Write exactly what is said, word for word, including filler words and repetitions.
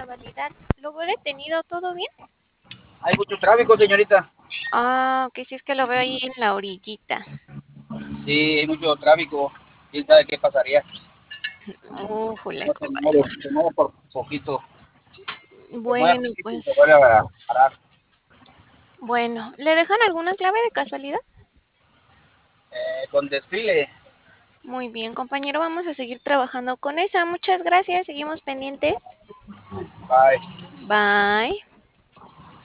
para validar. ¿Logró detenido todo bien? Hay mucho tráfico, señorita. Ah, que sí es que lo veo ahí en la orillita. Sí, hay mucho tráfico. ¿Quién sabe qué pasaría? Újule, No se mueve, cobarde. se mueve por poquito. Se mueve Bueno, poquito y se pues, vuelve a parar. bueno, ¿le dejan alguna clave de casualidad? Eh, con desfile. Muy bien, compañero, vamos a seguir trabajando con esa. Muchas gracias, seguimos pendientes. Bye. Bye.